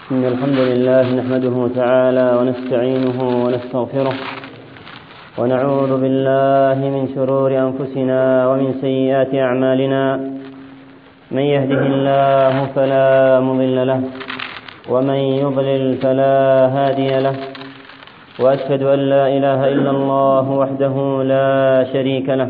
إن الحمد لله نحمده تعالى ونستعينه ونستغفره ونعوذ بالله من شرور أنفسنا ومن سيئات أعمالنا. من يهده الله فلا مضل له ومن يضلل فلا هادي له، وأشهد أن لا إله إلا الله وحده لا شريك له،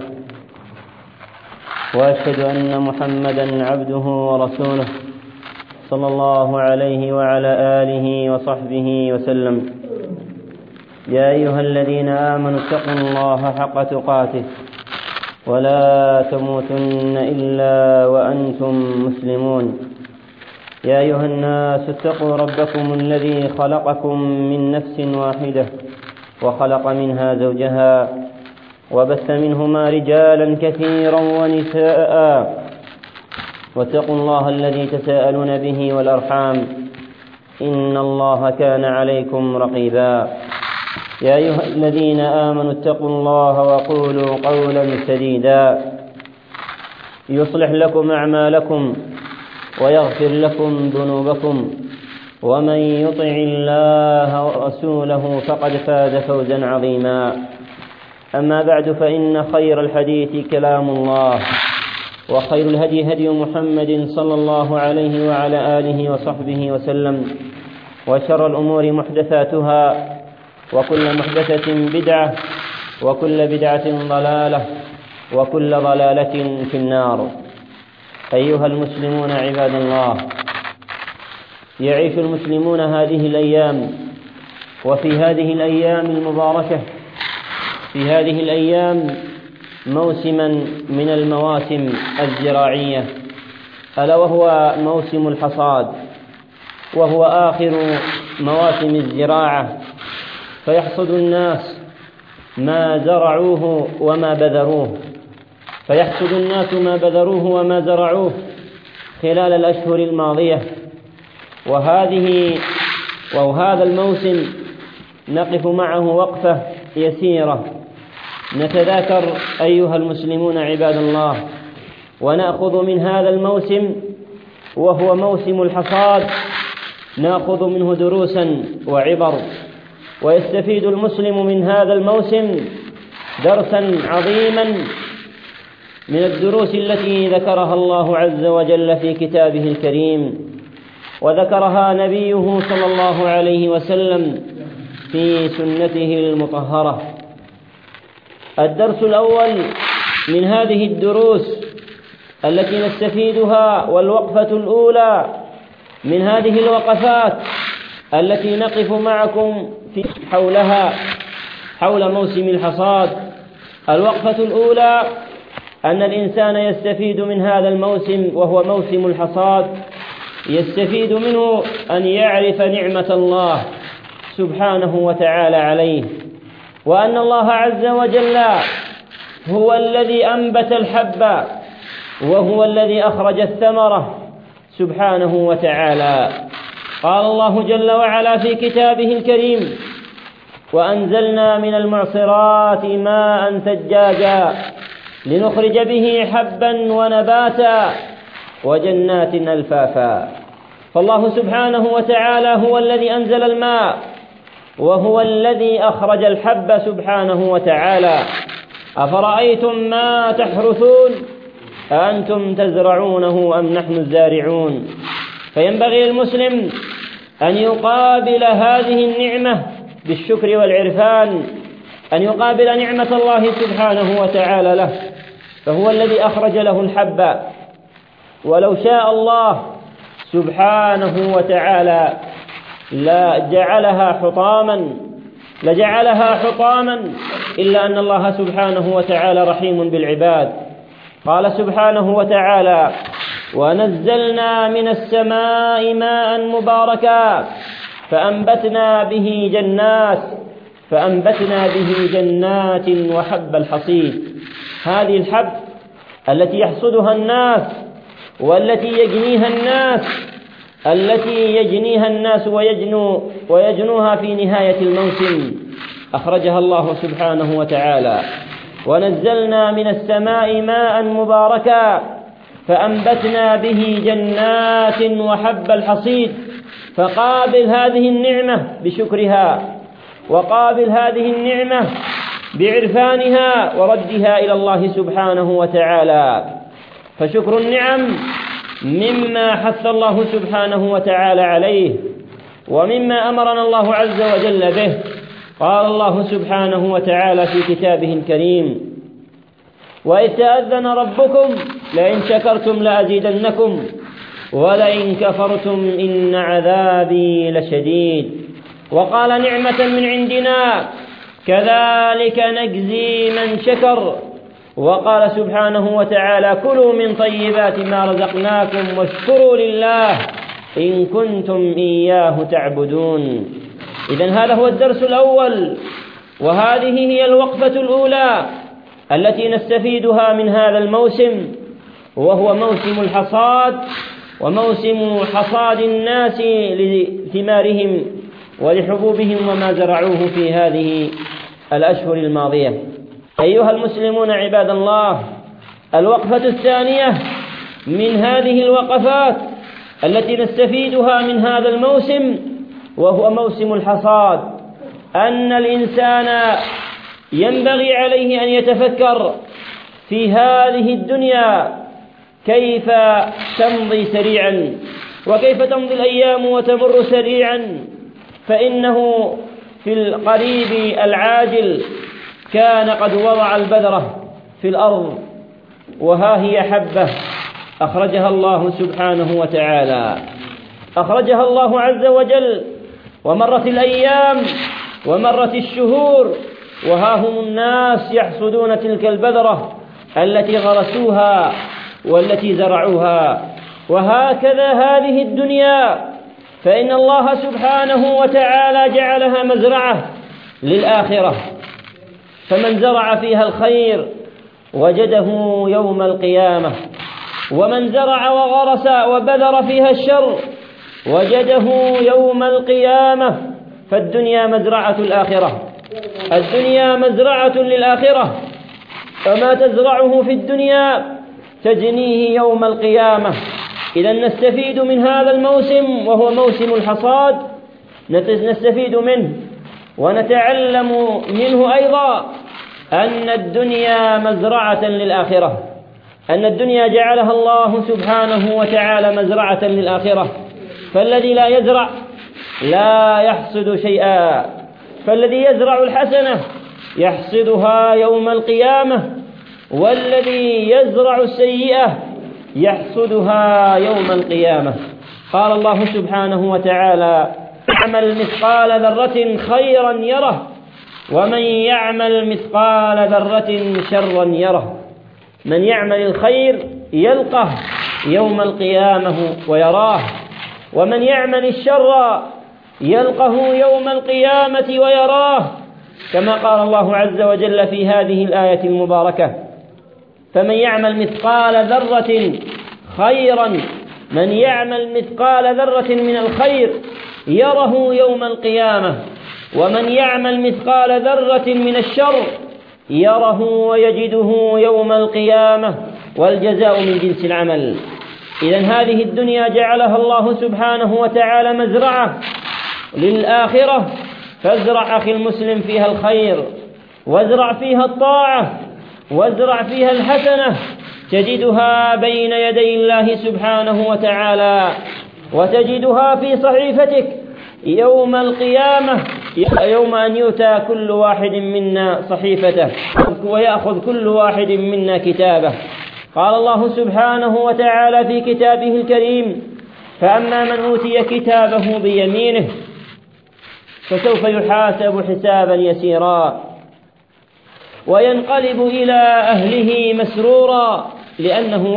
وأشهد أن محمدا عبده ورسوله صلى الله عليه وعلى آله وصحبه وسلم. يا أيها الذين آمنوا اتقوا الله حق تقاته ولا تموتن إلا وأنتم مسلمون. يا أيها الناس اتقوا ربكم الذي خلقكم من نفس واحدة وخلق منها زوجها وبث منهما رجالا كثيرا ونساء، واتقوا الله الذي تساءلون به والأرحام إن الله كان عليكم رقيبا. يا أيها الذين آمنوا اتقوا الله وقولوا قولا سديدا يصلح لكم أعمالكم ويغفر لكم ذنوبكم، ومن يطع الله ورسوله فقد فاز فوزا عظيما. أما بعد، فإن خير الحديث كلام الله، وخير الهدي هدي محمد صلى الله عليه وعلى آله وصحبه وسلم، وشر الأمور محدثاتها، وكل محدثة بدعة، وكل بدعة ضلالة، وكل ضلالة في النار. أيها المسلمون عباد الله، يعيش المسلمون هذه الأيام، وفي هذه الأيام المباركة، في هذه الأيام موسما من المواسم الزراعية، ألا وهو موسم الحصاد، وهو آخر مواسم الزراعة، فيحصد الناس ما زرعوه وما بذروه، فيحصد الناس ما بذروه وما زرعوه خلال الأشهر الماضية. وهذا الموسم نقف معه وقفة يسيرة، نتذاكر أيها المسلمون عباد الله، ونأخذ من هذا الموسم وهو موسم الحصاد، نأخذ منه دروسا وعبر، ويستفيد المسلم من هذا الموسم درسا عظيما من الدروس التي ذكرها الله عز وجل في كتابه الكريم، وذكرها نبيه صلى الله عليه وسلم في سنته المطهرة. الدرس الأول من هذه الدروس التي نستفيدها، والوقفة الأولى من هذه الوقفات التي نقف معكم حولها حول موسم الحصاد، الوقفة الأولى أن الإنسان يستفيد من هذا الموسم وهو موسم الحصاد، يستفيد منه أن يعرف نعمة الله سبحانه وتعالى عليه، وأن الله عز وجل هو الذي أنبت الحب وهو الذي أخرج الثمرة سبحانه وتعالى. قال الله جل وعلا في كتابه الكريم: وأنزلنا من المعصرات ماء ثجاجا لنخرج به حبا ونباتا وجنات ألفافا. فالله سبحانه وتعالى هو الذي أنزل الماء، وهو الذي أخرج الحب سبحانه وتعالى. أفرأيتم ما تحرثون أأنتم تزرعونه أم نحن الزارعون؟ فينبغي المسلم أن يقابل هذه النعمة بالشكر والعرفان، أن يقابل نعمة الله سبحانه وتعالى له، فهو الذي أخرج له الحب. ولو شاء الله سبحانه وتعالى لجعلها حطاما، إلا أن الله سبحانه وتعالى رحيم بالعباد. قال سبحانه وتعالى: ونزلنا من السماء ماء مباركا فأنبتنا به جنات وحب الحصيد. هذه الحب التي يحصدها الناس، والتي يجنيها الناس ويجنوها في نهاية الموسم، أخرجها الله سبحانه وتعالى. ونزلنا من السماء ماء مباركا فأنبتنا به جنات وحب الحصيد. فقابل هذه النعمة بشكرها، وقابل هذه النعمة بعرفانها وردها إلى الله سبحانه وتعالى. فشكر النعم مما حث الله سبحانه وتعالى عليه، ومما أمرنا الله عز وجل به. قال الله سبحانه وتعالى في كتابه الكريم: وإذ تأذن ربكم لئن شكرتم لأزيدنكم ولئن كفرتم إن عذابي لشديد. وقال: نعمة من عندنا كذلك نجزي من شكر. وقال سبحانه وتعالى: كلوا من طيبات ما رزقناكم واشكروا لله إن كنتم إياه تعبدون. إذن هذا هو الدرس الأول، وهذه هي الوقفة الأولى التي نستفيدها من هذا الموسم، وهو موسم الحصاد، وموسم حصاد الناس لثمارهم ولحبوبهم وما زرعوه في هذه الأشهر الماضية. أيها المسلمون عباد الله، الوقفة الثانية من هذه الوقفات التي نستفيدها من هذا الموسم، وهو موسم الحصاد، أن الإنسان ينبغي عليه أن يتفكر في هذه الدنيا كيف تمضي سريعا، وكيف تمضي الأيام وتمر سريعا. فإنه في القريب العاجل كان قد وضع البذرة في الأرض، وها هي حبة أخرجها الله سبحانه وتعالى، أخرجها الله عز وجل، ومرت الأيام ومرت الشهور، وها هم الناس يحصدون تلك البذرة التي غرسوها والتي زرعوها. وهكذا هذه الدنيا، فإن الله سبحانه وتعالى جعلها مزرعة للآخرة، فمن زرع فيها الخير وجده يوم القيامة، ومن زرع وغرس وبذر فيها الشر وجده يوم القيامة. فالدنيا مزرعة الآخرة، الدنيا مزرعة للآخرة، فما تزرعه في الدنيا تجنيه يوم القيامة. إذا نستفيد من هذا الموسم وهو موسم الحصاد، نستفيد منه ونتعلم منه أيضا أن الدنيا مزرعة للآخرة، أن الدنيا جعلها الله سبحانه وتعالى مزرعة للآخرة. فالذي لا يزرع لا يحصد شيئا، فالذي يزرع الحسنة يحصدها يوم القيامة، والذي يزرع السيئة يحصدها يوم القيامة. قال الله سبحانه وتعالى: يعمل مثقال ذرة خيرا يره، ومن يعمل مثقال ذرة شرا يره. من يعمل الخير يلقه يوم القيامة ويراه، ومن يعمل الشر يلقه يوم القيامة ويراه، كما قال الله عز وجل في هذه الآية المباركة: فمن يعمل مثقال ذرة خيرا، من يعمل مثقال ذرة من الخير يره يوم القيامة، ومن يعمل مثقال ذرة من الشر يره ويجده يوم القيامة، والجزاء من جنس العمل. إذن هذه الدنيا جعلها الله سبحانه وتعالى مزرعة للآخرة، فازرع أخي المسلم فيها الخير، وازرع فيها الطاعة، وازرع فيها الحسنة، تجدها بين يدي الله سبحانه وتعالى، وتجدها في صحيفتك يوم القيامة، يوم أن يؤتى كل واحد منا صحيفته ويأخذ كل واحد منا كتابه. قال الله سبحانه وتعالى في كتابه الكريم: فأما من أوتي كتابه بيمينه فسوف يحاسب حسابا يسيرا وينقلب إلى أهله مسرورا، لأنه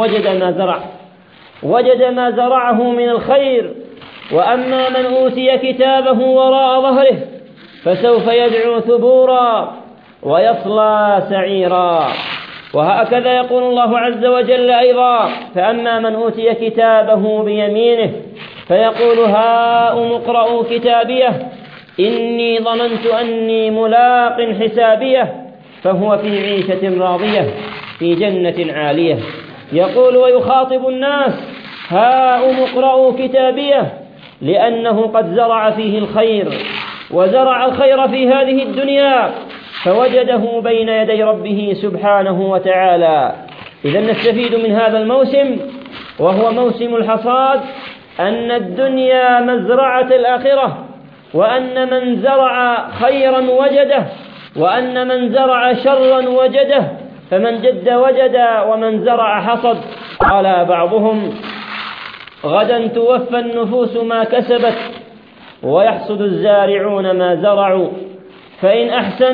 وجد ما زرعه من الخير. وأما من أوتي كتابه وراء ظهره فسوف يدعو ثبورا ويصلى سعيرا. وهكذا يقول الله عز وجل أيضا: فأما من أوتي كتابه بيمينه فيقول: هاؤم اقرءوا كتابيه إني ظننت أني ملاق حسابيه فهو في عيشة راضية في جنة عالية. يقول ويخاطب الناس: هاؤم اقرءوا كتابيه لأنه قد زرع فيه الخير، وزرع الخير في هذه الدنيا فوجده بين يدي ربه سبحانه وتعالى. إذا نستفيد من هذا الموسم وهو موسم الحصاد أن الدنيا مزرعة الآخرة، وأن من زرع خيرا وجده، وأن من زرع شرا وجده، فمن جد وجد ومن زرع حصد. قال بعضهم: غدا توفى النفوس ما كسبت ويحصد الزارعون ما زرعوا، فإن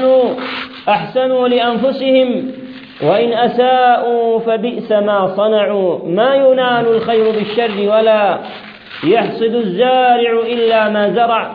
أحسنوا لأنفسهم، وإن أساءوا فبئس ما صنعوا. ما ينال الخير بالشر ولا يحصد الزارع إلا ما زرع.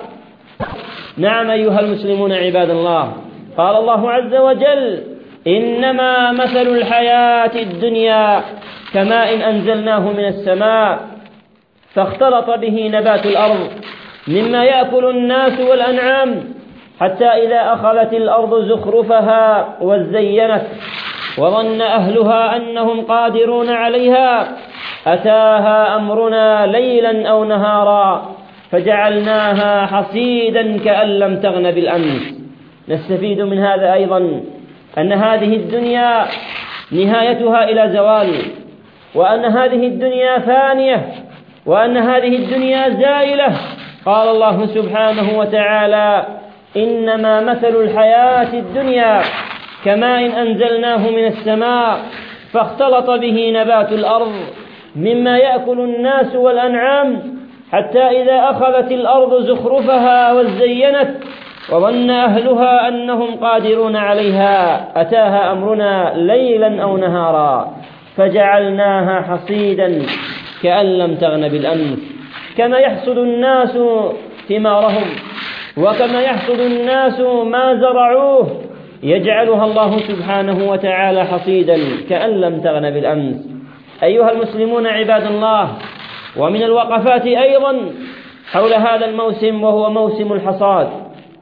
نعم أيها المسلمون عباد الله، قال الله عز وجل: إنما مثل الحياة الدنيا كماء أنزلناه من السماء فاختلط به نبات الأرض مما يأكل الناس والأنعام حتى إذا أخذت الأرض زخرفها وزينت وظن أهلها أنهم قادرون عليها أتاها أمرنا ليلا أو نهارا فجعلناها حصيدا كأن لم تغن بالأمس. نستفيد من هذا أيضا أن هذه الدنيا نهايتها إلى زوال، وأن هذه الدنيا فانية، وأن هذه الدنيا زائلة. قال الله سبحانه وتعالى: إنما مثل الحياة الدنيا كماء أنزلناه من السماء فاختلط به نبات الأرض مما يأكل الناس والأنعام حتى إذا أخذت الأرض زخرفها وزينت وظن أهلها أنهم قادرون عليها أتاها أمرنا ليلا أو نهارا فجعلناها حصيدا كأن لم تغن بالأمس. كما يحصد الناس ثمارهم، وكما يحصد الناس ما زرعوه، يجعلها الله سبحانه وتعالى حصيدا كأن لم تغن بالأمس. أيها المسلمون عباد الله، ومن الوقفات أيضا حول هذا الموسم وهو موسم الحصاد،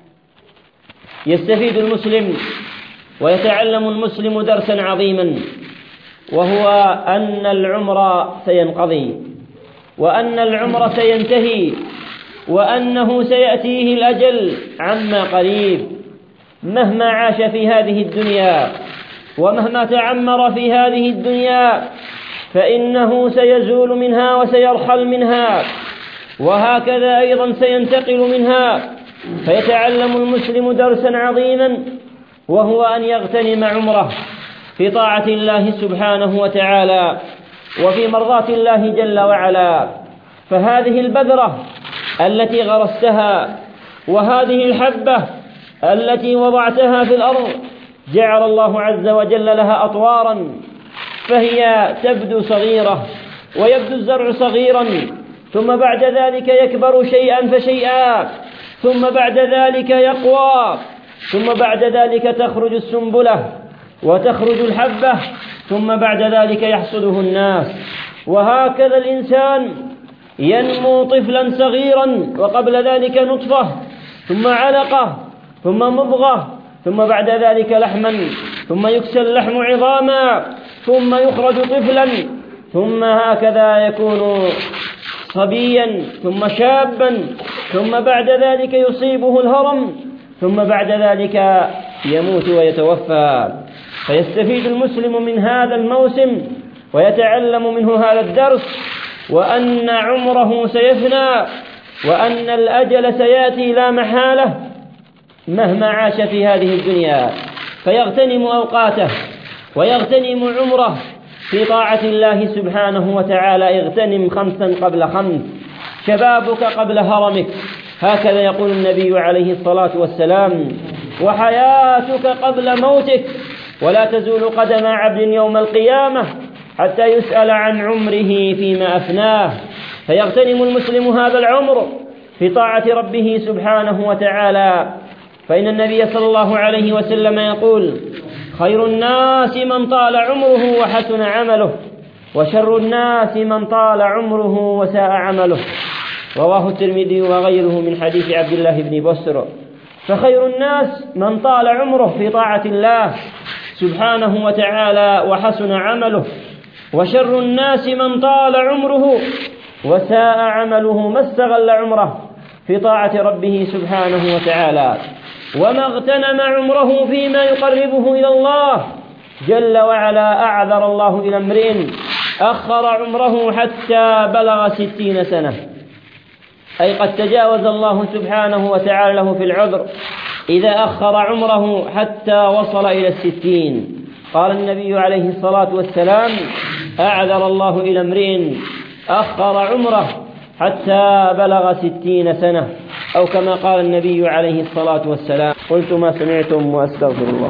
يستفيد المسلم ويتعلم المسلم درسا عظيما، وهو أن العمر سينقضي، وأن العمر سينتهي، وأنه سيأتيه الأجل عما قريب. مهما عاش في هذه الدنيا ومهما تعمر في هذه الدنيا فإنه سيزول منها وسيرحل منها، وهكذا أيضا سينتقل منها. فيتعلم المسلم درسا عظيما، وهو أن يغتنم عمره في طاعة الله سبحانه وتعالى وفي مرضاة الله جل وعلا. فهذه البذرة التي غرستها وهذه الحبة التي وضعتها في الأرض جعل الله عز وجل لها أطوارا، فهي تبدو صغيرة ويبدو الزرع صغيرا، ثم بعد ذلك يكبر شيئا فشيئا، ثم بعد ذلك يقوى، ثم بعد ذلك تخرج السنبلة وتخرج الحبة، ثم بعد ذلك يحصده الناس. وهكذا الإنسان ينمو طفلا صغيرا، وقبل ذلك نطفة، ثم علقة، ثم مضغة، ثم بعد ذلك لحما، ثم يكسى اللحم عظاما، ثم يخرج طفلا، ثم هكذا يكون صبيا، ثم شابا، ثم بعد ذلك يصيبه الهرم، ثم بعد ذلك يموت ويتوفى. فيستفيد المسلم من هذا الموسم ويتعلم منه هذا الدرس، وأن عمره سيفنى، وأن الأجل سيأتي لا محالة مهما عاش في هذه الدنيا. فيغتنم أوقاته ويغتنم عمره في طاعة الله سبحانه وتعالى. اغتنم 5 قبل 5، شبابك قبل هرمك، هكذا يقول النبي عليه الصلاة والسلام، وحياتك قبل موتك، ولا تزول قدم عبد يوم القيامة حتى يسأل عن عمره فيما أفناه. فيغتنم المسلم هذا العمر في طاعة ربه سبحانه وتعالى. فإن النبي صلى الله عليه وسلم يقول: خير الناس من طال عمره وحسن عمله، وشر الناس من طال عمره وساء عمله. رواه الترمذي وغيره من حديث عبد الله بن بسر. فخير الناس من طال عمره في طاعة الله سبحانه وتعالى وحسن عمله، وشر الناس من طال عمره وساء عمله ما استغل عمره في طاعة ربه سبحانه وتعالى، وما اغتنم عمره فيما يقربه إلى الله جل وعلا. أعذر الله إلى امرئ أخر عمره حتى بلغ 60 سنة، أي قد تجاوز الله سبحانه وتعالى له في العذر إذا أخر عمره حتى وصل إلى 60. قال النبي عليه الصلاة والسلام: أعذر الله إلى امرئ أخر عمره حتى بلغ 60 سنة، أو كما قال النبي عليه الصلاة والسلام. قلت ما سمعتم وأستغفر الله.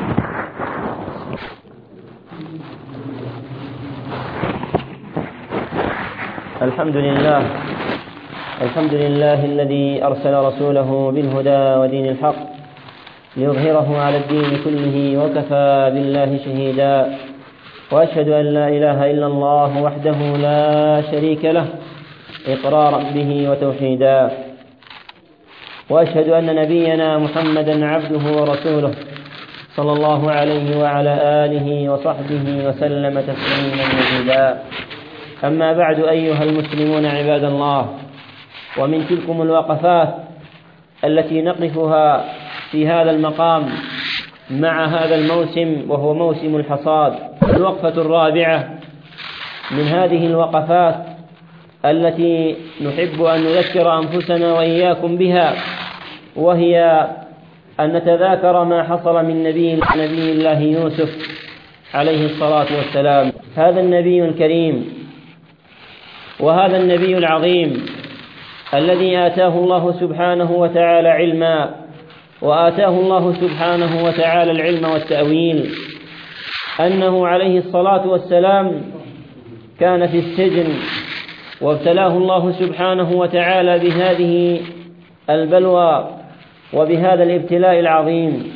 الحمد لله الذي أرسل رسوله بالهدى ودين الحق ليظهره على الدين كله، وكفى بالله شهيدا. وأشهد أن لا إله إلا الله وحده لا شريك له إقرارا به وتوحيدا، وأشهد أن نبينا محمدا عبده ورسوله صلى الله عليه وعلى آله وصحبه وسلم تسليما مزيدا. أما بعد، أيها المسلمون عباد الله، ومن تلكم الوقفات التي نقفها في هذا المقام مع هذا الموسم، وهو موسم الحصاد، الوقفة الرابعة من هذه الوقفات التي نحب أن نذكر أنفسنا وإياكم بها، وهي أن نتذاكر ما حصل من نبي الله يوسف عليه الصلاة والسلام. هذا النبي الكريم وهذا النبي العظيم الذي آتاه الله سبحانه وتعالى علما، وآتاه الله سبحانه وتعالى العلم والتأويل، أنه عليه الصلاة والسلام كان في السجن، وابتلاه الله سبحانه وتعالى بهذه البلوى وبهذا الابتلاء العظيم،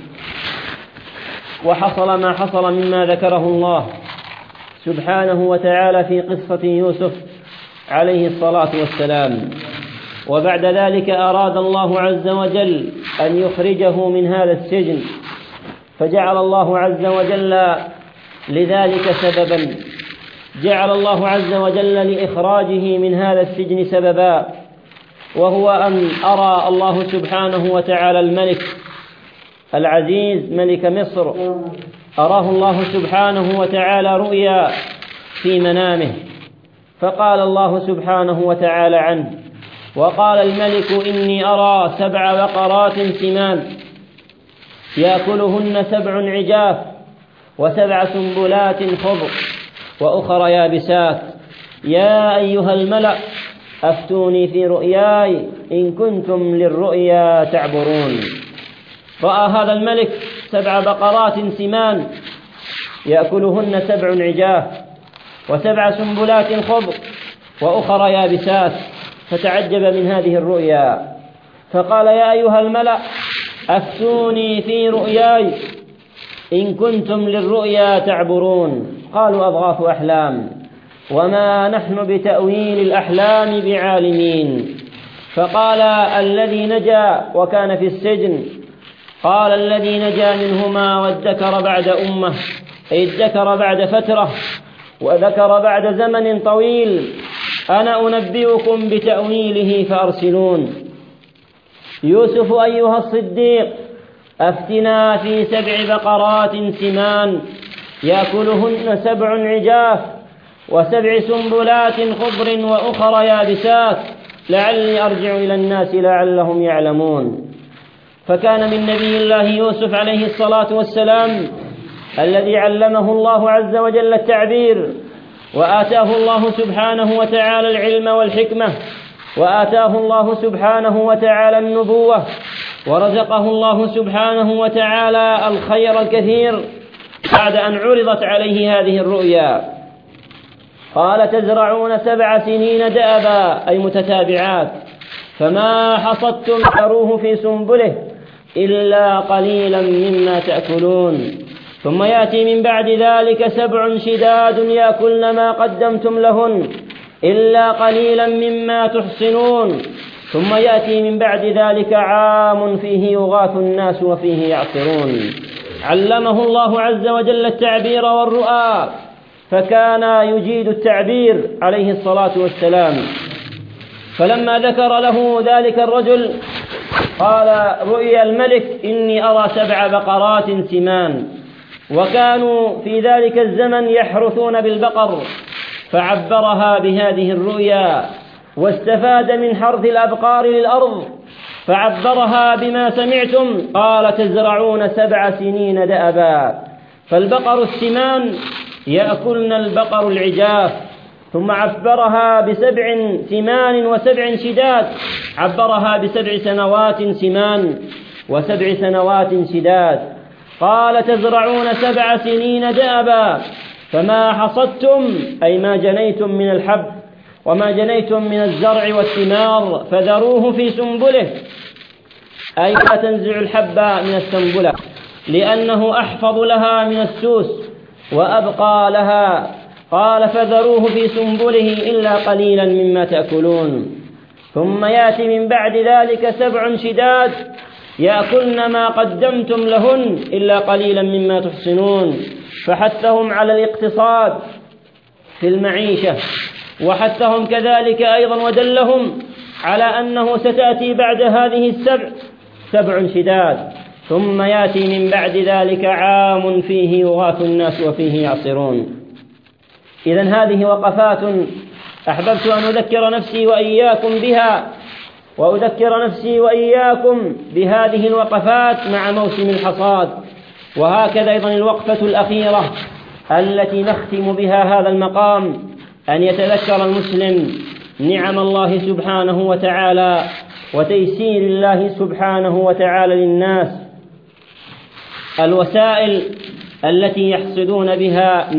وحصل ما حصل مما ذكره الله سبحانه وتعالى في قصة يوسف عليه الصلاة والسلام. وبعد ذلك أراد الله عز وجل أن يخرجه من هذا السجن، فجعل الله عز وجل لذلك سببا، جعل الله عز وجل لإخراجه من هذا السجن سببا، وهو أن أرى الله سبحانه وتعالى الملك العزيز ملك مصر، أراه الله سبحانه وتعالى رؤيا في منامه، فقال الله سبحانه وتعالى عنه: وقال الملك إني أرى 7 بقرات سمان يأكلهن 7 عجاف و7 سنبلات خضر وأخر يابسات، يا أيها الملأ أفتوني في رؤياي إن كنتم للرؤيا تعبرون. رأى هذا الملك 7 بقرات سمان يأكلهن 7 عجاف و7 سنبلات خضر وأخر يابسات، فتعجب من هذه الرؤيا، فقال: يا أيها الملأ أفتوني في رؤياي إن كنتم للرؤيا تعبرون. قالوا: أضغاث أحلام وما نحن بتأويل الأحلام بعالمين. فقال الذي نجا وكان في السجن، قال الذي نجا منهما وادكر بعد أمة، أي ادكر بعد فترة وذكر بعد زمن طويل: أنا أنبئكم بتأويله فأرسلون. يوسف أيها الصديق أفتنا في 7 بقرات سمان يأكلهن 7 عجاف و7 سنبلات خضر وأخر يابسات لعلي أرجع إلى الناس لعلهم يعلمون. فكان من نبي الله يوسف عليه الصلاة والسلام الذي علمه الله عز وجل التعبير، وآتاه الله سبحانه وتعالى العلم والحكمة، وآتاه الله سبحانه وتعالى النبوة، ورزقه الله سبحانه وتعالى الخير الكثير بعد أن عرضت عليه هذه الرؤيا. قال: تزرعون 7 سنين دأبا، أي متتابعات، فما حصدتم فذروه في سنبله إلا قليلا مما تأكلون، ثم يأتي من بعد ذلك 7 شداد يأكلن ما قدمتم لهن إلا قليلا مما تحصنون، ثم يأتي من بعد ذلك عام فيه يغاث الناس وفيه يعصرون. علمه الله عز وجل التعبير والرؤى، فكان يجيد التعبير عليه الصلاة والسلام. فلما ذكر له ذلك الرجل قال: رؤيا الملك إني أرى 7 بقرات سمان. وكانوا في ذلك الزمن يحرثون بالبقر، فعبرها بهذه الرؤيا، واستفاد من حرث الأبقار للأرض فعبرها بما سمعتم. قال: تزرعون 7 سنين دأبا. فالبقر السمان يأكلن البقر العجاف. ثم عبرها ب7 سمان و7 شداد، عبرها ب7 سنوات سمان و7 سنوات شداد. قال: تزرعون 7 سنين دأبا، فما حصدتم أي ما جنيتم من الحب وما جنيتم من الزرع والثمار فذروه في سنبله، أي لا تنزع الحب من السنبلة لأنه أحفظ لها من السوس وأبقى لها. قال: فذروه في سنبله إلا قليلا مما تأكلون. ثم يأتي من بعد ذلك 7 شداد يأكلن ما قدمتم لهن إلا قليلا مما تحصنون. فحثهم على الاقتصاد في المعيشة، وحثهم كذلك أيضا ودلهم على أنه ستأتي بعد هذه 7 شداد، ثم يأتي من بعد ذلك عام فيه يغاث الناس وفيه يعصرون. إذن هذه وقفات أحببت أن أذكر نفسي وإياكم بها، وأذكر نفسي وإياكم بهذه الوقفات مع موسم الحصاد. وهكذا أيضا الوقفة الأخيرة التي نختم بها هذا المقام، أن يتذكر المسلم نعم الله سبحانه وتعالى وتيسير الله سبحانه وتعالى للناس، الوسائل التي يحصدون بها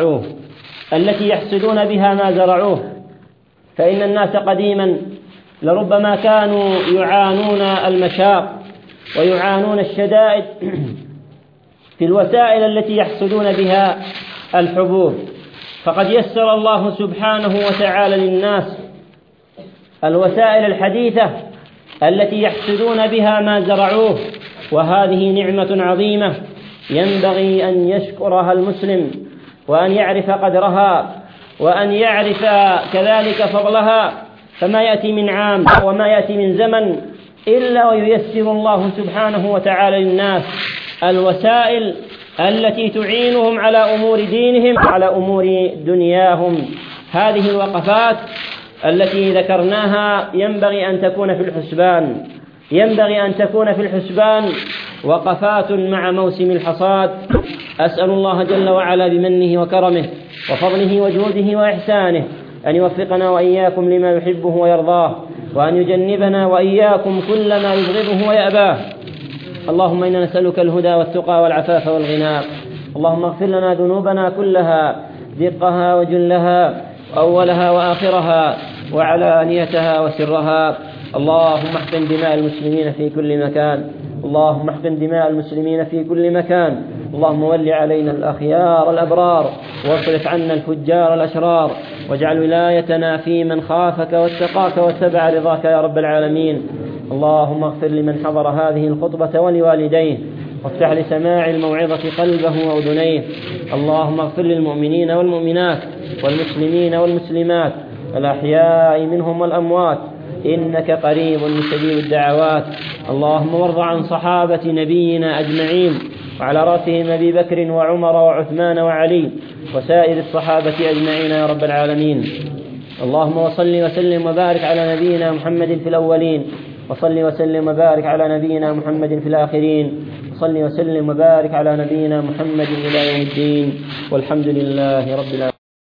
ما زرعوه. فإن الناس قديما لربما كانوا يعانون المشاق ويعانون الشدائد في الوسائل التي يحصدون بها الحبوب، فقد يسر الله سبحانه وتعالى للناس الوسائل الحديثة التي يحصدون بها ما زرعوه، وهذه نعمة عظيمة ينبغي أن يشكرها المسلم وأن يعرف قدرها وأن يعرف كذلك فضلها. فما يأتي من عام وما يأتي من زمن إلا وييسر الله سبحانه وتعالى للناس الوسائل التي تعينهم على أمور دينهم على أمور دنياهم. هذه الوقفات التي ذكرناها ينبغي أن تكون في الحسبان وقفات مع موسم الحصاد. أسأل الله جل وعلا بمنه وكرمه وفضله وجوده وإحسانه أن يوفقنا وإياكم لما يحبه ويرضاه، وأن يجنبنا وإياكم كل ما يبغضه ويأباه. اللهم إنا نسألك الهدى والتقى والعفاف والغنى. اللهم اغفر لنا ذنوبنا كلها، دقها وجلها، أولها وآخرها، وعلانيتها وسرها. اللهم احقن دماء المسلمين في كل مكان. اللهم ول علينا الأخيار الأبرار، واصرف عنا الفجار الأشرار، واجعل ولايتنا في من خافك واتقاك واتبع رضاك يا رب العالمين. اللهم اغفر لمن حضر هذه الخطبة ولوالديه، وافتح لسماع الموعظة قلبه وأذنيه. اللهم اغفر للمؤمنين والمؤمنات والمسلمين والمسلمات الأحياء منهم والأموات، إنك قريب مجيب الدعوات. اللهم وارض عن صحابة نبينا أجمعين، وعلى رأسهم أبي بكر وعمر وعثمان وعلي وسائر الصحابة أجمعين يا رب العالمين. اللهم وصل وسلم وبارك على نبينا محمد في الأولين، وصل وسلم وبارك على نبينا محمد في الآخرين، وصل وسلم وبارك على نبينا محمد إلى يوم الدين، والحمد لله رب العالمين.